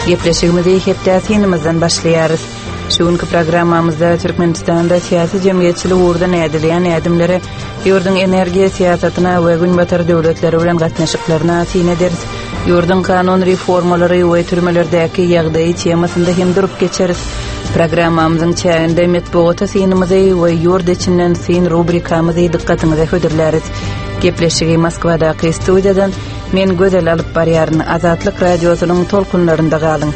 Gepleşigimizi hepdäsinimizden başlaýarys. Şuňky programmamyzda Türkmenistanda siyasi jemgyýetçilik uğrunda nädilýän ädimlere, ýurdun energiýa siýasatyna we günbatar döwletleri bilen gatnaşyklaryna aýtyn ederiz. Ýurdun kanun reformalary we türmelerdäki ýagdaýy temasynda hem durup geçeriz. Programmamyzyň çäginde metbuata synymyzy we ýurd içinden syn rubrikamyzy dikkatiňize höderläris. Gepleşigi Moskvadaky studiýadan men gözel alyp barýaryn Azatlyk radiosynyň tolkunlarynda galyň.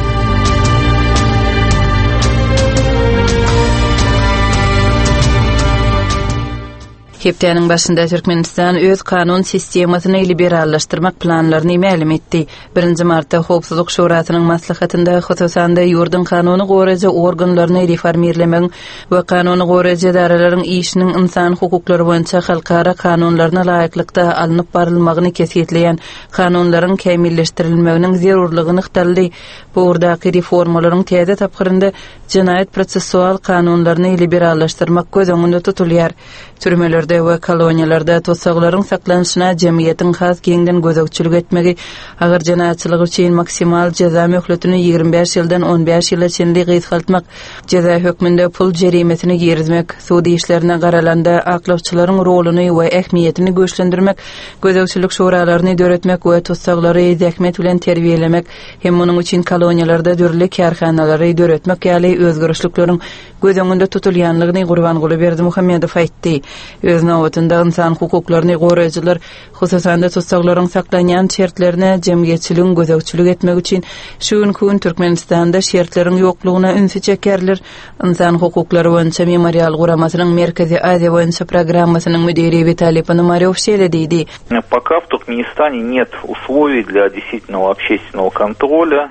Hepdäniň başynda Türkmenistan öz kanun sistemasyny liberallaşdyrmak planlaryny ma'lum etdi. 1 martda Howpsuzlyk Şurasynyň maslahatynda hususanda ýurdun kanuny goraja organlaryny reformirlemek we kanuny goraja daralaryň işiniň insan hukuklary boýunça halkara kanunlaryna laýyklykda alınıp barylmagyny kesýetleýän kanunlaryň kämilleşdirilmeginiň zerurlygyny ýytaldy. Bu urdaky reformalaryň täze tapgyrynda jinaýat prosessual kanunlaryny liberallaşdyrmak göz öňünde tutulýar. Türmelerde we koloniýalarda tosaklaryň saklanyşyna jemgyýetiň has kengden gözegçilik etmegi, agar jinaýatçylyk üçin maksimal ceza möhletini 25 ýyldan 15 ýyla çenli gysgaltmak, ceza hökmünde pul jerimesini girizmek, sudy işlerine garalanda aklawçylaryň roluny we ähmiýetini göçlendirmek, gözegçilik şuralaryny döretmek we tosaklary zähmet bilen terbiýelemek, hem munyň üçin koloniýalarda dörli karhanalary döretmek ýaly özgörüşlikleriň göz öňünde tutulýanlygyny Gurbanguly Berdimuhammedow aýtdy. Öz nowatynda insan hukuklaryny goraýjylar hususanda tosaklaryň saklanýan şertlerine jemgyýetçiligiň gözegçilik etmek üçin şu gün Türkmenistanda şertleriň ýoklugyna ünsü çekerler. İnsan hukuklary boýunça memorial guramasynyň Merkezi Aziýa boýunça programmasynyň müdiri Виталий Пономарёв şeýle. Пока в Туркменистане нет условий для действительного общественного контроля.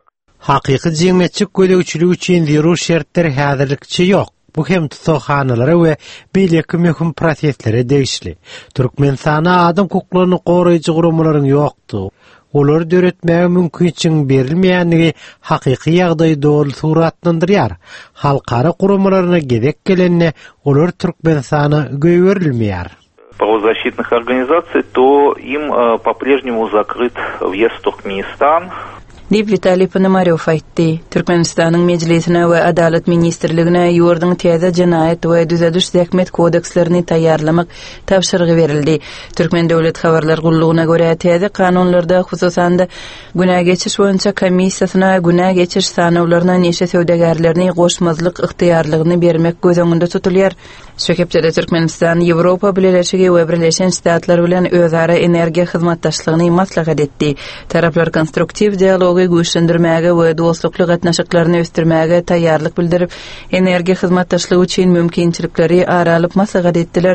Hakyky jemgyýetçilik gözegçiligi üçin zerur şertler häzirlikçe ýok. Bu hem tutsaxanalary we beýleki möhüm proseslere degişli. Türkmenistana adam hukuklaryny goraýjy guramalaryň ýokdy. Olar döretmäge mümkinçilik berilmeýänligi hakyky ýagdaýy dol suratlandyrýar. Halkara guramalaryna gedek gelenine olar Türkmenistana göýberilmeýär. Правозащитных организаций, то им по-прежнему закрыт въезд в Туркменистан. Виталий Пономарёв aýtdy. Türkmenistanyň mejlisine we adalet ministrligine ýurdun täze jinaýat we düzediş zähmet kodekslerini taýýarlamak tapşyrygy berildi. Türkmen döwlet habarlar gullugyna görä täze kanunlarda hususanda günä geçiş boýunça komissiýasyna günä geçiş sanawlaryna neşe söwdegärlerini goşmazlyk yktyýarlygyny bermek göz öňünde tutulýar. Şökepçede Türkmenistan Ýewropa Birleşigi we Birleşen Ştatlar bilen özara energiýa hyzmatdaşlygyny maslahat etdi. Taraplar konstruktiv dialogy güýçlendirmäge we dostlukly gatnaşyklaryny ösdürmäge taýýarlyk bildirip, energiýa hyzmatdaşlygy üçin mümkinçilikleri aralyp maslahat etdiler.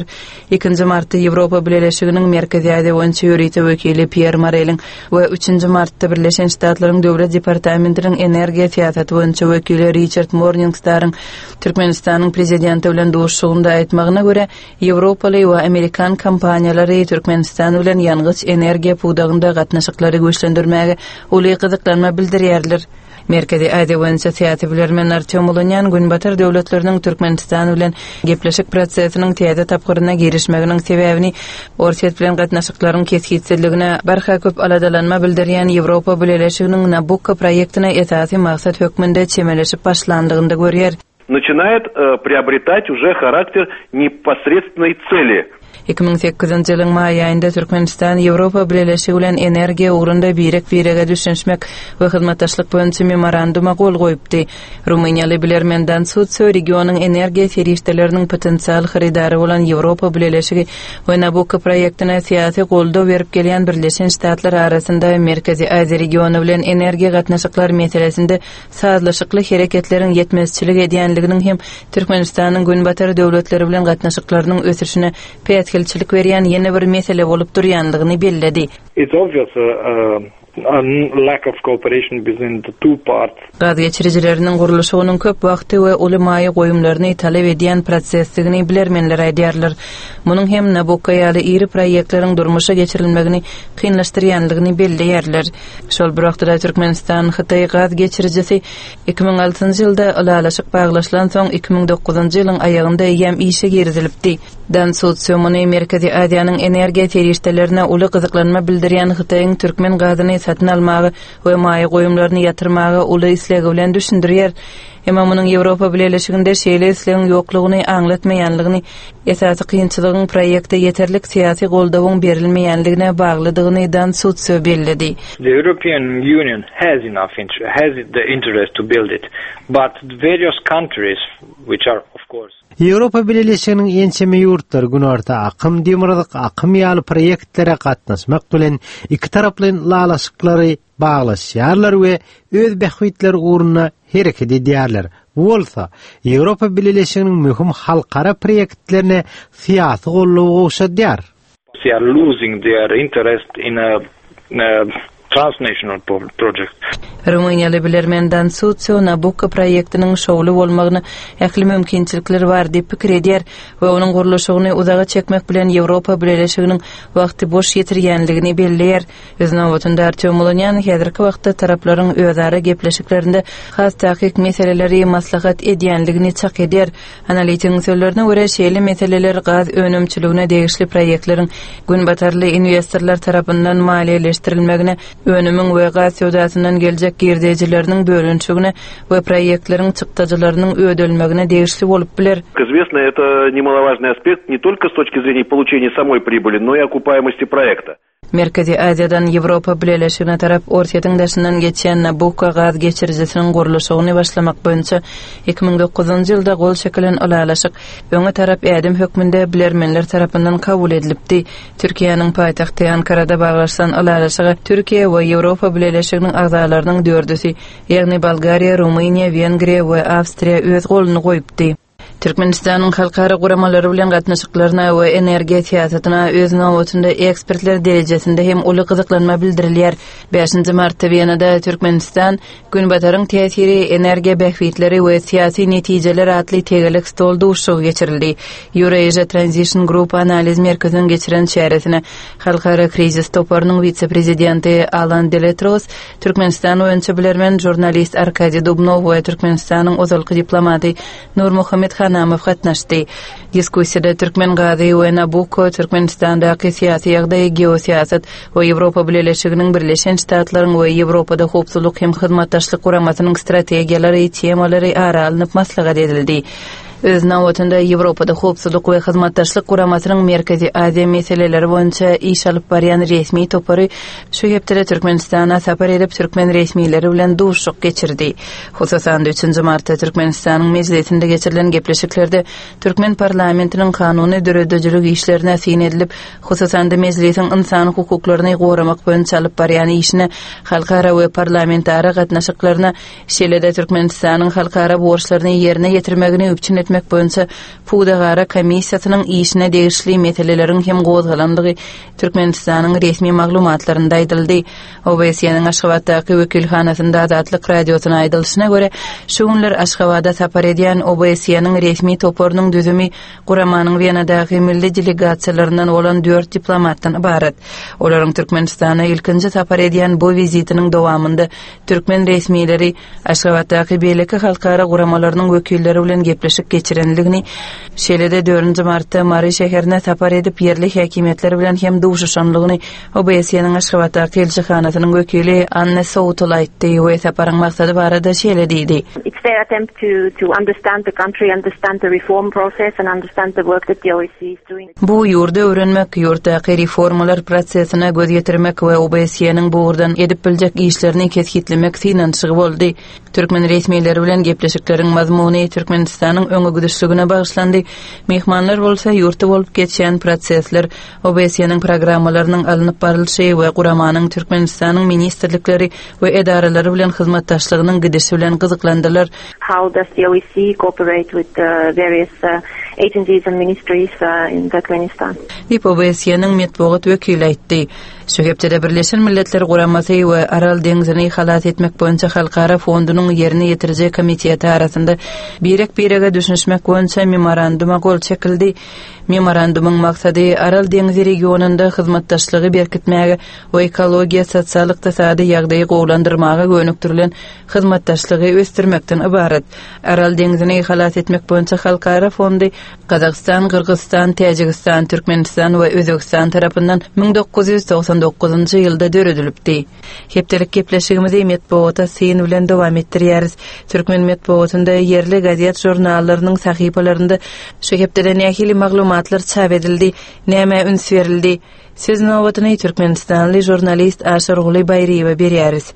2 martda Ýewropa Birleşiginiň Merkezi Aziýa boýunça ýöreýte wekili Pierre Morelin we 3 martda Birleşen Ştatlaryň döwlet departamentiniň energiýa siýasaty boýunça wekili Richard Morningstar'yň Türkmenistanyň prezidenti bilen duruşugynda aýtmagyna görä, Ýewropaly we Amerikan kompaniýalary Türkmenistan bilen ýalňyz energiýa pudagynda gatnaşyklary güýçlendirmäge uly gyzyklanma bildirýärler. Merkezi Aziýa boýunça siýasy bilermen Artyom Ulunyan günbatar döwletleriniň Türkmenistan bilen gepleşik prosesiniň täze tapgyryna girişmeginiň sebäbini orset bilen gatnaşyklaryň kesgitsizligine barha köp aladalanma bildirýän Ýewropa Birleşiginiň Nabucco proýektine esasy maksat hökmünde çemeleşip başlandygyny görýär. Начинает приобретать уже характер непосредственной цели. 2008 ýylyň may aýynda Türkmenistan Ýewropa Birleşigi bilen energiýa ugrunda birege düşünmek we hyzmatdaşlyk boýunça memoranduma gol goýupdy. Rumyniýaly bilermenden Sudsö regionyň energiýa serişdeleriniň potensial haridary bolan Ýewropa Birleşigi we Nabucco proýektine siýasy goldaw berip gelýän Birleşen Ştatlar arasynda Merkezi Aziýa regiony bilen energiýa gatnaşyklar meselesinde sazlaşykly hereketleriň ýetmezçilik edýänliginiň hem Türkmenistanyň günbatar döwletleri bilen gatnaşyklarynyň ösüşine elçilik berýän ýene bir mesele bolup durýanlygyny belledi. It's obvious a lack of cooperation between the two parts. Gaz geçiricilerinin guruluşynyň köp wagty we uly maýy goýumlaryny talep edýän prosesligini bilermenler aýdýarlar. Munyň hem Nabucco ýaly iri proýektleriň durmuşa geçirilmegini kynlaşdyrýanlygyny belleýärler. Şol bir wagtda Türkmenistan Hytaý gaz geçiricisi 2006-njy ýylda alalaşyk baglaşylan soň 2009-njy ýylyň aýagynda ýem işe girizilipdi. Dan Sotsiomony Merkezi Aziýanyň energiýa terişdelerine uly gyzyklanma bildirýän Hytaýyň türkmen gazyny satyn almagy we maýy goýumlaryny ýatyrmagy uly islega bilen düşündirýär. Emma munyň Ýewropa Birleşiginde şeýle islegiň ýoklugyny aňlatmaýanlygyny, esasy kynçylygyň proýekte ýeterlik syýasy goldawyň berilmeýänligine baglydygyny Dan Sotsio bellidi. The European Union has the interest to build it, but various countries which are of course Ýewropa Birleşiginiň ençeme ýurtlar günorta akym demirlik akym ýaly proýektlere gatnaşmak bilen iki taraply lalaşyklary baglaşýarlar we öz behwitleri uğruna hereket edýärler. Bolsa, Ýewropa Birleşiginiň möhüm halkara proýektlerine syýasy gollawy oşadýar. they are losing their interest in a transnational project. Rumaniýaly bilermenden Sotsio Nabucco proýektiniň şowly bolmagyny ähli mümkinçilikleri bar diýip pikir edýär we onuň gurulşygyny uzaga çekmek bilen Ýewropa Birleşiginiň wagty boş ýetirýänligini belleýär. Özüne wagtynda Artyom Molonyan häzirki wagtda taraplaryň özara gepleşiklerinde has tahkik meseleleri maslahat edýänligini çak edýär. Analitikň sözlerine görä şeýle meseleler gaz önümçiligine degişli proýektleriň günbatarly investorlar tarapyndan maliýeleştirilmegine, önümün we gaz söwdasyndan geljek girdijileriniň bölünçügine we proýektleriň çykdyjylarynyň ödülmegine degişli bolup biler. Известно, это немаловажный аспект не только с точки зрения получения самой прибыли, но и окупаемости проекта. Merkezi Aziýadan Ýewropa Birleşigine tarap ortaýyň daşyndan geçen Nabucco gaz geçirjisiniň gurulşygyny başlamak boýunça 2009-njy ýylda gol çekilen alalaşyk öňe tarap ädim hökmünde bilermenler tarapyndan kabul edilipdi. Türkiýanyň paýtagty Ankarada baglaşan alalaşygy Türkiýe we Ýewropa Birleşiginiň agzalarynyň dördüsi, ýagny Bolgariýa, Rumaniýa, Wengriýa we Awstriýa öz goluny goýupdy. Türkmenistanyň halkara guramalary bilen gatnaşyklaryna we energiýa siýasatyna öz nowatynda ekspertler derejesinde hem uly gyzyklanma bildirilýär. 5-nji martda Wienada Türkmenistan günbataryň täsiri, energiýa behwitleri we siýasy netijeler atly tegelik stol duşugy geçirildi. Eurasia Transition Group analiz merkezinden geçiren şäheresine halkara krizis toparynyň vice-prezidenti Alan Deletros, Türkmenistan öňçe bilermen jurnalist Arkadiy Dubnov we Türkmenistanyň ozalky diplomaty Nur Muhammed Hanamow gatnaşdy. Diskussiýada türkmen gazy we Nabucco, Türkmenistandaky syýasy ýagdaý, geosiýasat we Ýewropa Birleşiginiň Birleşen Ştatlaryň we Ýewropada howpsuzlyk hem hyzmatdaşlyk guramasynyň strategiýalary, temalary ara alınıp maslahat edildi. Öz nowatynda Ýewropada howpsuzlyk we hyzmatdaşlyk guramasynyň Merkezi Aziýa meseleleri boýunça iş alyp barýan resmi topary şu hepde Türkmenistana sapar edip türkmen resmiýetleri bilen duşuk geçirdi. Hususan 3-nji martda Türkmenistanyň meclisinde geçirilen gepleşiklerde türkmen parlamentiniň kanuny döredejiligi işlerine sin edilip, hususan da meclisiň insan hukuklaryny goramak boýunça alyp barýan işine halkara we parlamentara gatnaşyklaryna şeýle-de Türkmenistanyň halkara borçlaryny ýerine ýetirmegini öpçün etmek boýunça Pudagara komissiýasynyň işine degişli meseleleriň hem gozgalandygy Türkmenistanyň resmi maglumatlarynda aýdyldy. OBS-nyň Aşgabatdaky wekilhanasynda Azatlyk radiosyna aýdylyşyna görä, şu günler Aşgabada sapar edýän OBS-nyň resmi toparynyň düzümi guramanyň Wienadaky milli delegasiýalaryndan bolan 4 diplomatdan ibarat. Olaryň Türkmenistana ilkinji sapar edýän bu vizitiniň dowamında türkmen resmiýetleri Aşgabatdaky beýleki halkara guramalarynyň wekilleri bilen gepleşik geçirenligini, şeýle-de 4-nji martda Mary şäherine sapar edip ýerli häkimetler bilen hem duşuşanlygyny OBS-nyň Aşgabatdaky elçihanasynyň wekili Anna Soutul aýtdy we saparyň maksady barada şeýle diýdi. It's their attempt to understand the country, understand the reform process and understand the work that the OSCE is doing. Bu ýurda öwrenmek, ýurtdaky reformalar prosesine göz ýetirmek we OBS-nyň bu ýurdan edip biljek işlerini kesgitlemek finansygy boldy. Türkmen resmiýetleri bilen gepleşikleriň mazmuny Türkmenistanyň öňe güdüşligine bagyslandy. Mehmanlar bolsa ýurtda bolup geçen prosesler, OBS-nyň programmalarynyň alınıp barylşy we guramanyň Türkmenistanyň ministrlikleri we edaralary bilen hyzmatdaşlygynyň gidişi bilen gyzyklandylar. How does the OSCE cooperate with various agencies and ministries in Turkmenistan? Dip OBS-nyň metbuat wekili aýtdy. Şu hepde Birleşen Milletler Guramasy we Aral deňizini halat etmek boýunça halkara fondunyň ýerine ýetirjek komiteti arasynda birek-birege düşünşmek boýunça memoranduma gol çekildi. Memorandumyň maksady Aral deňizi regionunda hyzmatdaşlygy berkitmäge we ekologiýa, sosial-ykdysady ýagdaýy gowlandyrmaga gönüktirilen hyzmatdaşlygy ösdürmekden ibaret. Aral deňizini halat etmek boýunça halkara fondy Kazakystan, Kyrgyzstan, Täjikistan, Türkmenistan we Özbegistan tarapyndan 1999-njy ýylda döredilipdi. Hepdelik gepleşigimizi metbuata syn bilen dowam etdirýäris. Türkmen metbuatynda yerli gazet jurnallarynyň sahypalarynda şu hepdeden ýahyly maglumatlar çap edildi, näme üns berildi. Söz nowatyny Türkmenistanly jurnalist Aşar Guly Bayriýewe berýäris.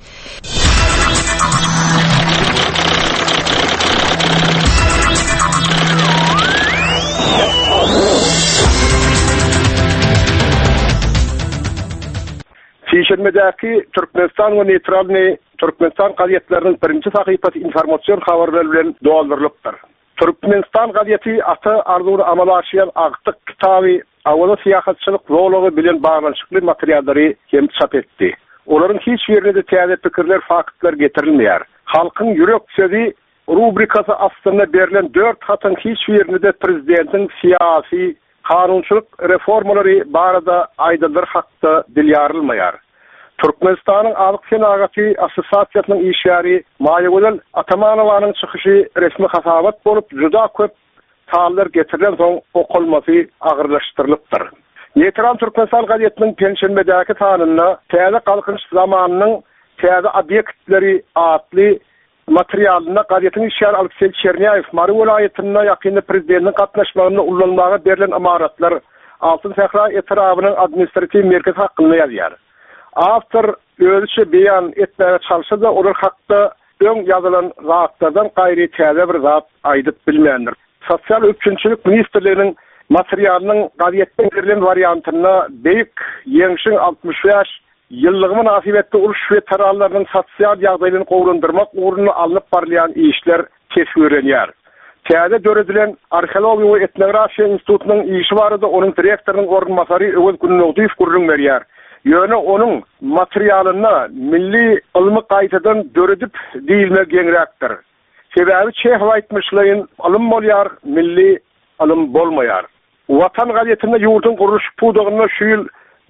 Şeýşemedäki Türkmenistan we neytralny Türkmenistan gazetleriniň birinji sahypasy informasiýon habarlary bilen doldurulupdyr. Türkmenistan gazeti aty arzuwny amala aşýan agtyk kitaby awada syýasatçylyk zowlugy bilen baglanyşykly materiallary hem çap etdi. Olaryň hiç ýerinde täze pikirler, faktlar getirilmeýär. Halkyň ýürek sözi rubrikasy aslynda berilen 4 hatyn hiç ýerinde prezidentiň syýasy kanunçylyk reformalary barada aýdyldyr hakda dilýarilmeýär. Türkmenistanyň Alyk Senagaty Assosiasiýasynyň işgäri Maýagul Atamanowanyň çykyşy resmi hasabat bolup juda köp taýlar getirilen soň okulmasy agyrlaşdyrylypdyr. Neytral Türkmenistan gazetiniň penşenbedäki tanyna täze kalkynç zamanynyň täze obyektleri atly materialyna gazetiniň işgäri Aleksey Çernýaýew Mary welaýetinde ýakynda prezidentiň gatnaşmagyna ullanmaga berilen amaratlar Altyn Sahra etrawynyň administrativ merkezi hakynda ýazýar. Awtor özüçe beýan etmäge çalşsa-da olar hakda öň ýazylan zatlardan gaýry täze bir zat aýdyp bilmändir. Sosial üçinçilik ministrliginiň materialynyň gazetden berilen variantyna beýik ýeňşiň 65 ýyllygy münasibetde uruş we tarallarynyň sosial ýagdaýyny gowrandyrmak ugruna alınıp barlayan işler kesgirenýär. Täze döredilen Arkeologiýa we Etnografiýa institutynyň işi barada onuň direktorynyň ornmasary Öwel Günnoğduýew gurrun berýär. Ýöne onuň materialyna milli ilmi gaýtadan döredip diýilmek geňrekdir. Sebäbi Çeх aýtmyşlaryň ilm bolýar, milli ilm bolmaýar. Watan gazetinde ýurduň guruş pudugyna şu ýyl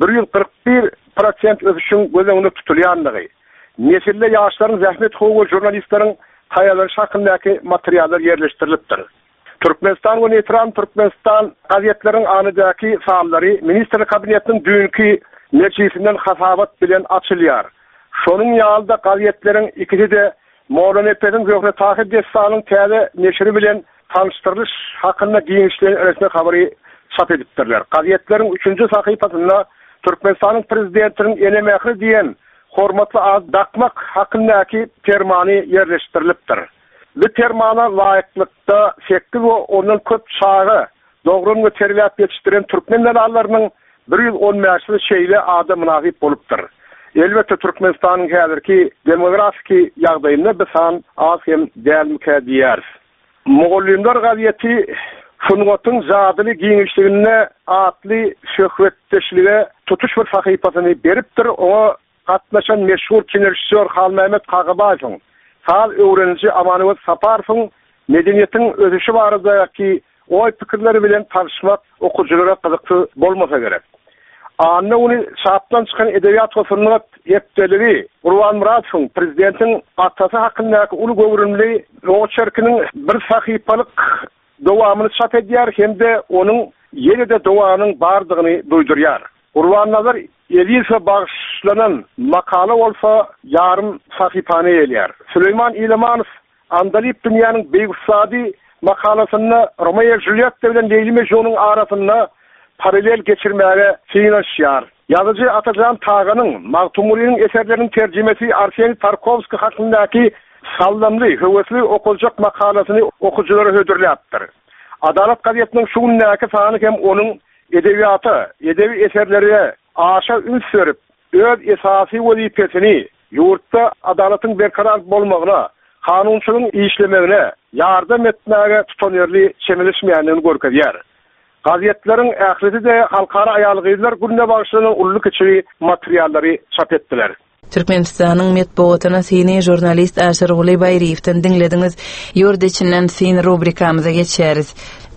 141% ösüşiň gözüňde tutulýanlygy. Nesille ýaşlaryň zähmet howy jurnalistleriň haýalary şakyndaky materiallar ýerleşdirilipdir. Türkmenistan we neytral Türkmenistan gazetleriň anydaky sallary ministr kabinetiniň dünkü meclisinden hasabat bilen açylýar. Şonuň ýalda gazetleriň ikisi de Moğlanepediň gökne taýip destanyň täze neşri bilen tanıştırılış hakynda giňişlerin resmi habary çap edipdirler. Gazetleriň 3-nji sahypasynda Türkmenistanyň prezidentiniň enemäkli diýen hormatly ad dakmak hakyndaky termany ýerleşdirilipdir. Bu termana laýyklykda 8 we ondan köp çağı dogrun we terbiýat ýetişdiren türkmen dalallarynyň 115 şeýle ada münasip bolupdyr. Elbette Türkmenistanyň häzirki demografik ýagdaýyna bisan az hem dälmike diýär. Moğollar gazeti Funwatyň zadyly giňişligine atly şöhretdeşlige tutuş bir sahypasyny beripdir. Oňa gatnaşan meşhur kinerşisör Halmehmet Kagabaýewiň, sal öwreniji Amanowat Saparowyň medeniýetiň özüşi baradaky oý pikirleri bilen tartışmak okujulara kızykly bolmasa gerek. Anna ony şapdan çykan edebiýat we sanat ýetdileri Urwan Muradowyň prezidentiň atasy hakyndaky uly gowrunly roçerkiniň bir sahypalyk dowamyny çap edýär hemde onuň ýene-de dowanyň bardygyny duýdurýar. Urwan nazar Elisa bagşlanan makala bolsa yarım sahypany elýär. Süleyman İlemanow Andalip dünýäniň beýüksady makalasyny Romeo ve Juliet bilen Leyli Mejnun'un arasynda paralel geçirmäge synaşýar. Ýazyjy Atajan Tağanyň Magtumulyň eserleriniň terjimesi Arseniy Tarkovski hakyndaky sallamly, höwesli okujak makalasyny okujulara hödürläpdir. Adalet gazetiniň şu günläki sany hem onuň edebiýaty, edebi eserleri aşa üns berip, öz esasy wezipesini ýurtda adalatyň berkarar bolmagyna, kanunçylygyň işlemegine yardım etmäge tutanýarly çemilişmeýändigini görkezýär. Gazetleriň ähli de halkara aýalgylar gününe bagşlanan ully kiçi materiallary çap etdiler. Türkmenistanyň metbuatyna seni jurnalist Aşar Guly Bayriýewden diňlediňiz. Ýurda içinden seni rubrikamyza geçeriz.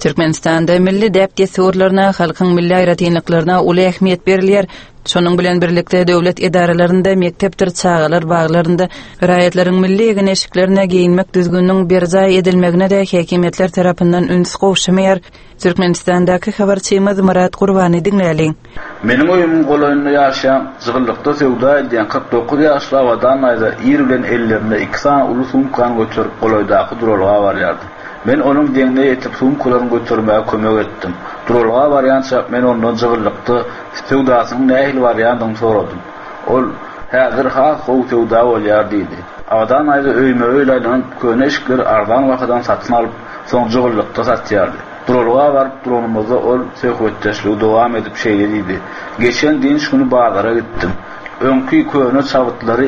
Türkmenistanda milli däpti sorlarına, halkyň milli aýratynlyklaryna uly ähmiýet berilýär. Şonuň bilen birlikde döwlet idaralarynda, mektepdir, çağalar baglarynda raýatlaryň milli egeneşiklerine giyinmek düzgünliğinin berjay edilmegine de häkimetler tarapyndan üns gowşamaýar. Türkmenistandaky habarçymyz Murat Gurbany dinläliň. Meniň öýümim golaýynda ýaşaýan, jygylykda sewda edýän 49 ýaşly awadan aýda ýer bilen ellerinde 2 sana uly sumkan götürüp golaýdaky duralga barýardy. Men onuň deňine ýetip sumkalaryny götürmäge kömek etdim. Duralga barýança men ondan jygylykda sewdasynyň nähil barýandygyny soradym. Ol häzir has gowy sewda bolýar diýdi. Awadan aýda öýme öýlänen köneşikler ardan wagtdan satyn alyp soň jygylykda satýardy. Duralga baryp duranymyzda ol söhbetdeşlik dowam edip şeýle diýdi. Geçen diň şunu bazara gitdim. Öňkü köne çabytlary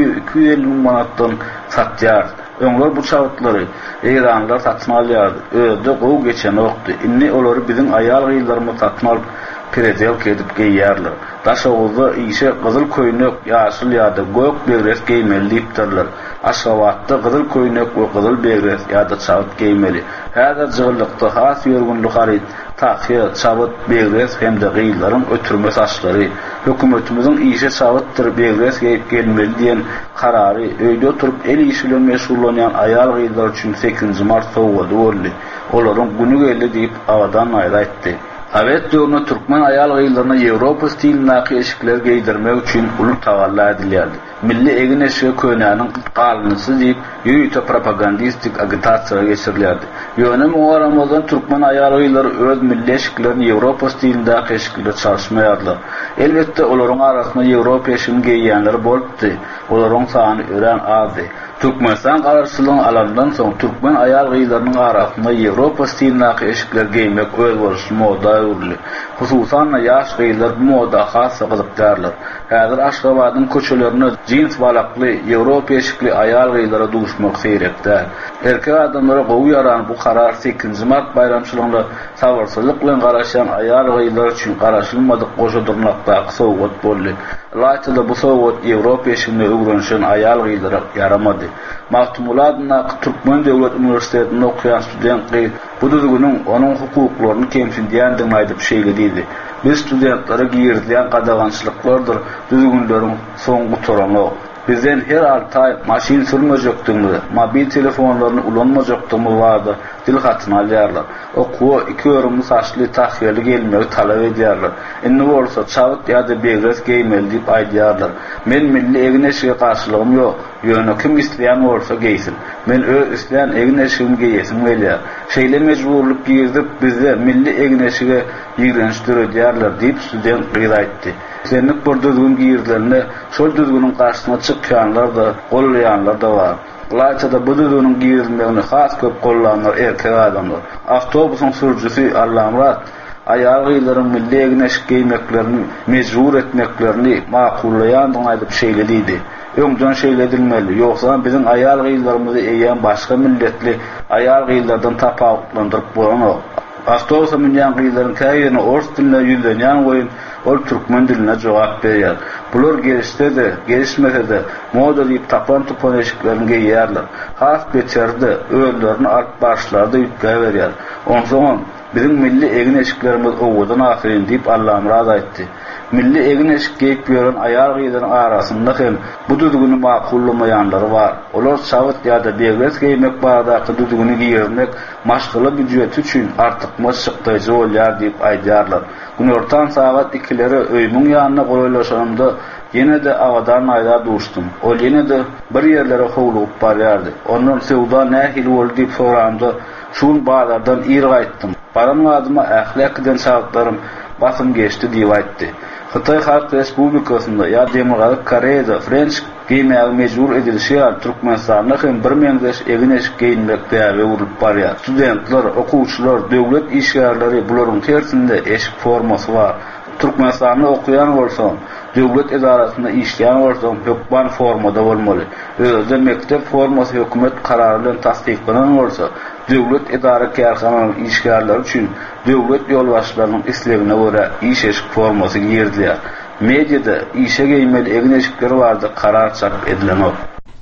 250 manatdan satýar. Öňler bu çabytlary Eýranlar satyn alýardy. Öýde gowy geçen okdy. Inni olary biziň aýal gyýlarymyz satyn alyp prezelk edip giýýärler. Daşawuzda işe gyzyl köýnek, ýaşyl ýa-da gök begres giýmeli diýipdirler. Aşgabatda gyzyl köýnek we gyzyl begres ýa-da çabyt giýmeli. Häzir jygylykda has ýörgünlük haryt, tahyýa, çabyt, begres hemde gyýlaryň ötürme saçlary, hökümetimiziň işe çabytdyr, begres giýip gelmeli diýen karary öýde oturup el işi bilen meşgullanýan aýal gyýlar üçin 8 mart sowgady boldy. Olaryň güni geldi diýip awadan aýratdy. Awet döwründe türkmen aýal gyýlaryna Ýewropa stilindäki eşikler giydirmek üçin uly tawalla edilýärdi. Milli egeneşige köynäniň galynysy diýip ýöýte propagandistik agitasiýa geçirilýärdi. Ýöne muharamazdan türkmen aýal gyýlary öz milli eşiklerini Ýewropa stilindäki eşikler çalyşmaýardylar. Elbetde olaryň arasynda Ýewropa eşigini giýýänler bolupdy. Olaryň sany ören azdy. Türkmenistan garaşçylygyny alandan soň türkmen aýal gyýlarynyň arasynda Ýewropa stilindäki eşikler giýmek öz boluşy moda ýurly. Hususan ýaş gyýlar bu moda has gyzykdarlar. Häzir Aşgabatyň köçelerine jins balakly Ýewropa eşikli aýal gyýlara duşmak seýrekde. Erkek adamlara gowy ýaran bu karar 8 mart bayramçylygynda sabarsyzlyk bilen garaşan aýal gyýlar üçin garaşylmadyk goşadyrnakdaky sowgat boldy. Laýtda bu sowgat Ýewropa eşigine öwrenşen aýal gyýlara yaramady. Mahtumuladyna Türkmen Döwlet Üniversitetinde okuyan studentler bu düzgünün onun hukuklaryny kemsindiýändigini aýdyp şeýle diýdi. Biz studentlere giýirilýän gadagançylyklardyr düzgünleriň soňgy torany. Bizden her 6 ay maşin sürmejekdigini, mobil telefonlaryny ulanmajakdygyny wada dil hatyn alýarlar. Okuwa 2 örümli saçly tahyýaly gelmegi talap edýärler. Indi bolsa çabyt ýa-da begres giýmeli diýip aýdýarlar. Men milli egeneşige garşylygym ýok. Ýöne kim isleýän bolsa giýsin. Men öz isleýän egeneşigimi giýesim gelýär. Şeýle mejburlyk giýdirip bizde milli egeneşige ýigrençdirýärler diýip student aýtdy. Senlik bir düzgün giýirlerini şol düzgünün garşysyna çykýanlar da, gollaýanlar da bar. Laýçada bu düzgünün giýirilmegini has köp gollanlar erkek adamlar. Awtobusyň sürüjüsi Allamrat aýal gyýlaryň milli egeneşik giýmeklerini mejbur etmeklerini maqullaýandygyny aýdyp şeýle diýdi. Öňden şeýle edilmeli. Ýoksa biziň aýal gyýlarymyzy eýen başga milletli aýal gyýlardan tapawutlandyryp boýanok. Awtobusa minýän gyýlaryň käýini ors diline ýüzlenýän goýun ol türkmen diline jogap berýär. Bular gelişde de, gelişmese de moda diýip tapan tupan eşiklerini giýýärler. Has beçerde öýlerini alyp başlarda ýütgä berýär. Onsoň biziň milli egeneşiklerimiz owadan ahyryň diýip Allamrat aýtdy. Milli egeneşik giýip ýören aýal gyýlaryň arasynda hem bu düzgüni maqullamaýanlary bar. Olar çabyt ýa-da begres giýmek baradaky düzgüni giýermek maşgala büdjet üçin artyk maşgykdaýjy bolýar diýip aýdýarlar. Günortan saat 2-lere öýümüň ýanyna goýlaşanymda ýene de awadan aýda duşdum. Ol ýene de bir ýerlere howlup barýardy. Ondan sewda nähil boldy diýip soramda şun bazardan ir gaýtdym. Baran wadyma ählak eden şagtlarym basym geçdi diýip aýtdy. Xitay Halk Respublikasynda ýa Demokratik Koreýada French giýmäge mejbur edilýär. Türkmenistanda hem bir meňdeş egeneşik giýinmek täze urup barýar. Studentler, okuwçylar, döwlet işgärleri bularyň tersinde eşik formasy bar. Türkmenistanda okuyan bolsa, döwlet edarasynda işleýän bolsa, hökman formada bolmaly. Özde mektep formasy hökümet karary bilen tasdiklanan bolsa, döwlet edara kärhananyň işgärleri üçin döwlet ýolbaşçylarynyň islegine görä iş eşik formasy giýerdiler. Mediada işe giýmeli egeneşikleri bardy karar çap edilenok.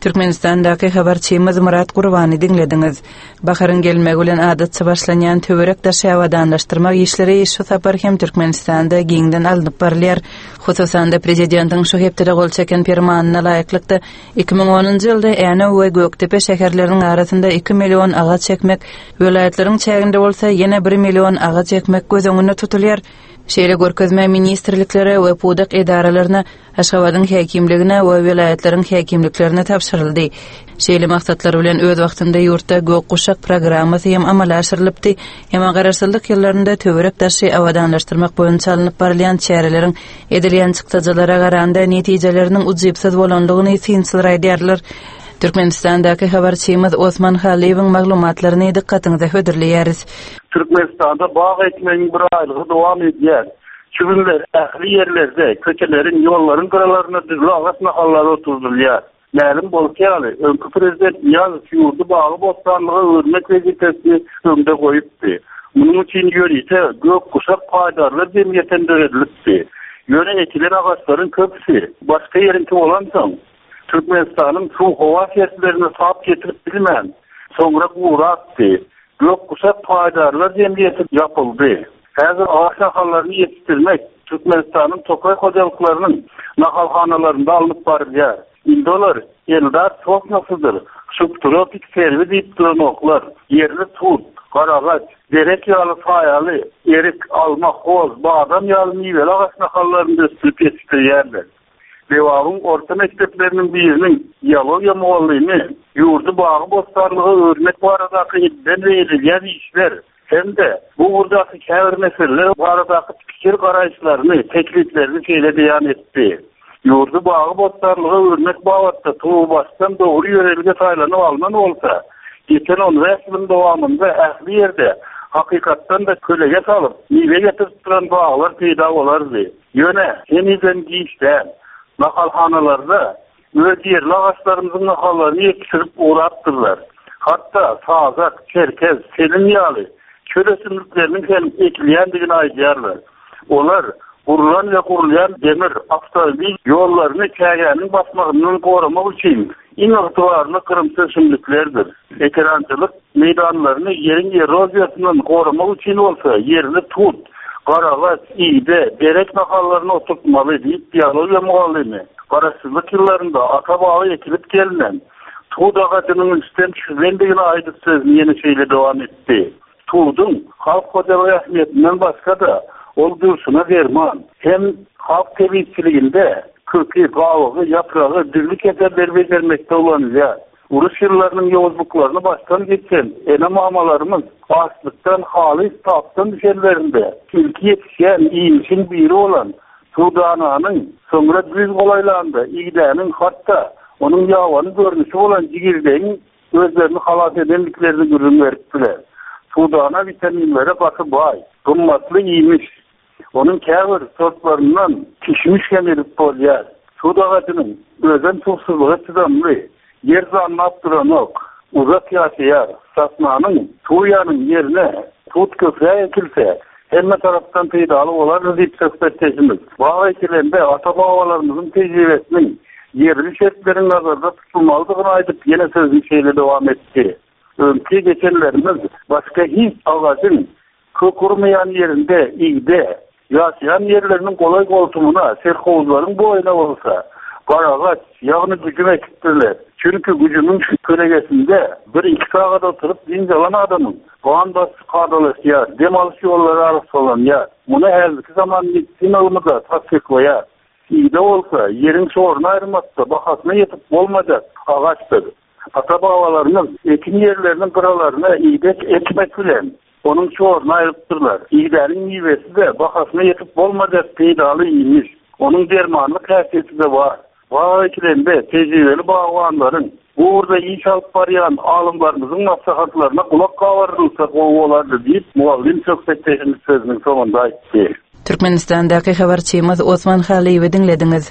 Türkmenistandaky habarçymyz Murat Gurbany dinlediňiz. Baharın gelmegi bilen adatça başlanýan töwerek daşy awadanlaşdyrmak işleri şu sapar hem Türkmenistanda giňden alınıp barylýar. Hususanda prezidentiň şu hepde gol çeken fermanyna laýyklykda 2010-njy ýylda Äne we Göktepe şäherleriniň arasynda 2 million agaç çekmek, welaýatleriň çäginde bolsa ýene 1 million agaç çekmek göz öňünde tutulýar. Şeýle görkezme ministrlikleri we pudak edaralaryna Aşgabatyň häkimligine we welaýatleriň häkimliklerine tapşyryldy. Şeýle maksatlar bilen öz wagtynda ýurtda gök guşak programmasy hem amala aşyrylypdy. Hem garaşsyzlyk ýyllarynda töwerek daşy awadanlaşdyrmak boýunça alınıp barylýan çäreleriň edilýän çykdyjylara garanda netijeleriniň ujypsyz bolanlygyny synçylaýdyrlar. Türkmenistandaky habarçymyz Osman Haliýewiň maglumatlaryny dikkatiňize höderleýäris. Türkmenistanda bağ ekmeğinin bir aylığı devam edýär. Çübünler ähli yerlerde köçelerin, yolların kıralarına düzlü ağaç nahalları oturdurlar. Ma'lum bolýar, öňkü prezident ýazyp ýurdu bagy bostanlygy örnek vazifesi öňde goýupdy. Munyň üçin ýörite gök guşak paýdarlar jemgyýetinden döredilipdi. Ýöne ekilen ağaçlaryň köpüsi başga ýerinki bolansoň Türkmenistanyň suw howa şertlerini sap getirip bilmän. Soňra guratdy. Gök guşak paýdarlar jemgyýeti ýapyldy. Häzir ağaç nahallaryny ýetişdirmek Türkmenistanyň tokay hojalyklarynyň nahalhanalarynda alınıp barylýar. İndolar ýelde çok nasydyr. Subtropik serwi diýip duranoklar, yerli tut, garagaç, derek ýaly saýaly, erik, alma, hoz, badam ýaly miweli ağaç nahallarynda ösüp ýetişdirýärler. Dewawyň orta mekdepleriniň biriniň biologiýa muallymy ýurdu bagy bostanlygy örnek baradaky idden berilýän işler hem de bu burdaky käbir meseleler baradaky pikir garaýşlaryny, tekliplerini şeýle beýan etdi. Ýurdu bagy bostanlygy örnek bagatda tuğbastan dogry ýörelge saýlanyp alman bolsa, geçen 10 ýylyň dowamında ähli ýerde hakykatdan da kölege salyp, miwe getirip duran baglar peýda bolardy. Ýöne heniden giýişden nahalhanalarda öz yerli ağaçlarımızın nahallarını yetiştirip uğrattırlar. Hatta sazak, çerkez, selin ýaly köle sümrüklerinin hem ekleyendigini aýdýarlar. Olar kurulan ve kurulayan demir, avtomobil yollarını kägäniň basmagyndan goramak üçin innovatorly kırımsız sümrüklerdir. Ekrançylyk meydanlaryny ýeriň eroziýasyndan goramak üçin bolsa yerli tut, garagaç, iýde, derek nahallaryny oturtmaly diýip biologiýa muallymy garaşsyzlyk ýyllarynda ata bagy ekilip gelinen tuğ ağaçynyň üstten düşürendigini aýdyp sözüni ýene şeýle dowam etdi. Tuğdyň halk hojalygy ähmiýetinden başga da ol dursuna derman hem halk tebizçiliginde köki, gawagy, ýapragy dirlik eserler bejermekde bolanýar. Urus ýyllarynyň ýozbuklaryny baştan geçen ene mamalarymyz açlykdan haly tapdan düşenlerinde ilki ýetişen iýmişin biri olan Sudananyň soňra düz golaylandy. Ýigdäniň hatda onuň ýawany görnüşi bolan jigirdeň özlerini halat edenliklerini görüň beripdiler. Sudana vitaminlere batı bay, gymmatly ýymiş. Onuň käbir sortlaryndan pişmiş kemirip bolýar. Sud ağaçynyň özen tuğsuzlygy çydamly, yer zanlap duranok, uzak ýaşaýar. Sasnanyň tuýanyň ýerine tut köpre ekilse, hemme tarapdan peýdaly bolar diýip söhbetleşimiz. Baga ekilende ata-babalarymyzyň tejribesiniň yerli şertlerini nazarda tutulmalydygyny aýdyp ýene sözüni şeýle dowam etdi. Öňki geçenlerimiz başka hiç ağaçın kökurmayan yerinde, iğde, ýaşayan yerlerinin kolay goltumuna, serhovuzların boyuna olsa, garagaç, ýagny gücüm ekipdirler. Çünkü gücümün köregesinde bir iki sagada oturup dinjalan adamın goğan bası kadalaşýar, dem alış ýollary arasy bolanýar. Muna häzirki zaman medisina ylmyda tatbikleýär. İğde olsa, yerin soruny aýrymakda bahasyna ýetip bolmajak ağaçdyr. Ata-babalarymyz ekin yerlerinin kıralarına iğdek ekmek bilen onun çoğurunu ayrıptırlar. İğdenin meyvesi de bahasyna yetip bolmajak peýdaly iýmiş. Onun dermanlyk häsiýeti de var. Baga ekilende tejribeli bagwanlaryň bu urda iş alyp barýan alymlarymyzyň maslahatlaryna kulak gabarylsa bolardy diýip muallim söhbetleşimiz sözüniň sonunda aýtdy. Türkmenistandaky habarçymyz Osman Haliýewi dinlediňiz.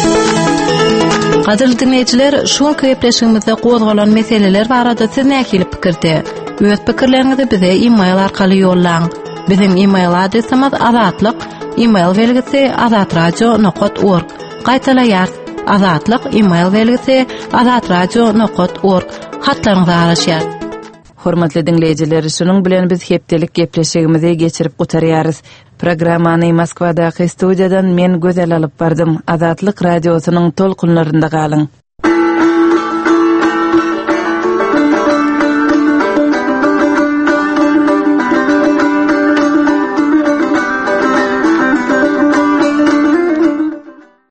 Gadyr dinleýijiler, şu köýepleşigimizde gozgalan meseleler barada siz näkili pikirde? Öz pikirleriňizi bize e-mail arkaly ýollaň. Bizim e-mail adresimiz azatlyk, e-mail belgisi azatradio.org. Gaýtaýar Azatlyk email belgisi azatradio.org hatlaryňyza araşýar. Hormatly dinleyijiler, şunun bilen biz hepdelik gepleşigimizi geçirip gutarýarys. Programmany Moskwadaky studiýadan men Gözel alyp bardym. Azatlyk radiosynyň tolkunlarynda galyň.